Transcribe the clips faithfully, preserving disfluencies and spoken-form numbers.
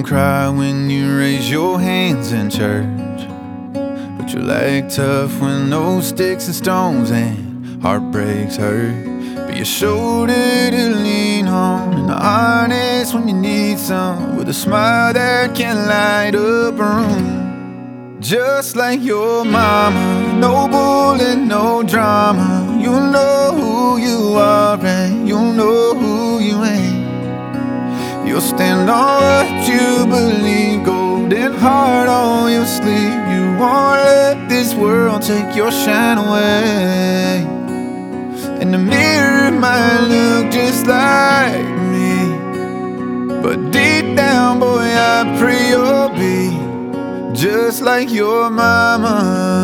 don't cry when you raise your hands in church, but you'll act tough when those sticks and stones and heartbreaks hurt. Be a shoulder to lean on, and honest when you need some, with a smile that can light up a room. Just like your mama, no bull and no drama. You'll know who you are and you'll know who you ain't. You'll stand on what you believe, golden heart on your sleeve. You won't let this world take your shine away. And the mirror might look just like me, but deep down, boy, I pray you'll be just like your mama.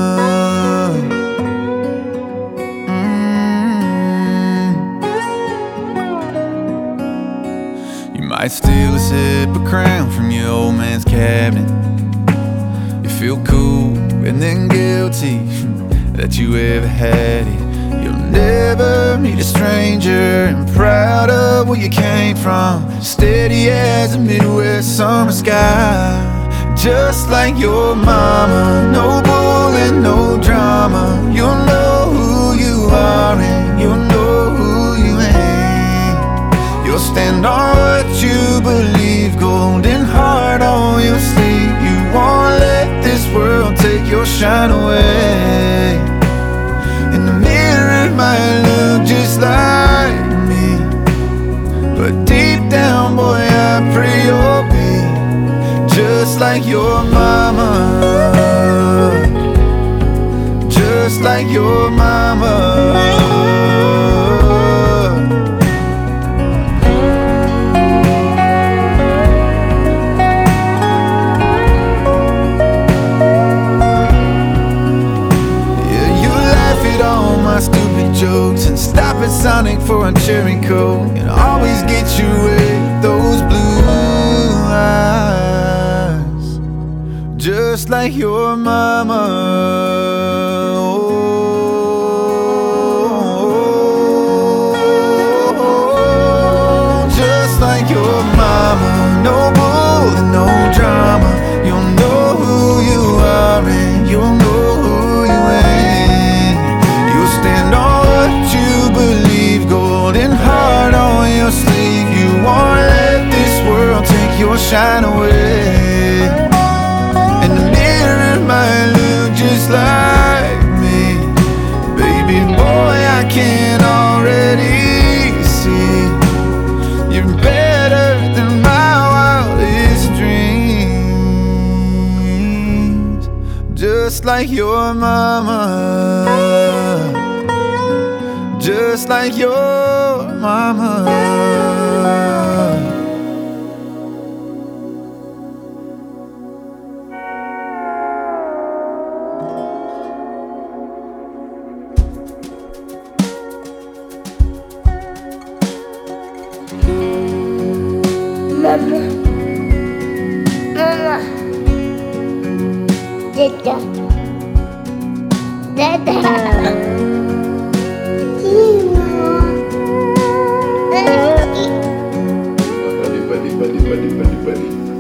mm. You might steal a sip of crown from your old man's cabinet. You feel cool and then guilty that you ever had it. You'll never meet a stranger, and proud of where you came from, steady as a Midwest summer sky. Just like your mama, no bull and no drama. You'll know who you are and you'll know who you ain't. You'll stand on what you believe, golden heart on your sleeve. You won't let this world take your shine away. And the mirror might look just like me, but deep down, boy, I pray you'll be just like your mama, just like your mama. Yeah, you laugh at all my stupid jokes and stop at Sonic for a cherry coke, and always get you with those blue eyes. Just like your mama, oh, just like your mama, no bull and no drama. You'll know who you are and you'll know who you ain't. You'll stand on what you believe, golden heart on your sleeve. You won't let this world take your shine away. And the mirror might look just like me, baby boy, I can already see you're better than my wildest dreams. Just like your mama, just like your mama. Mama, mama, dada, dada, Buddy, buddy, buddy, buddy, buddy, buddy.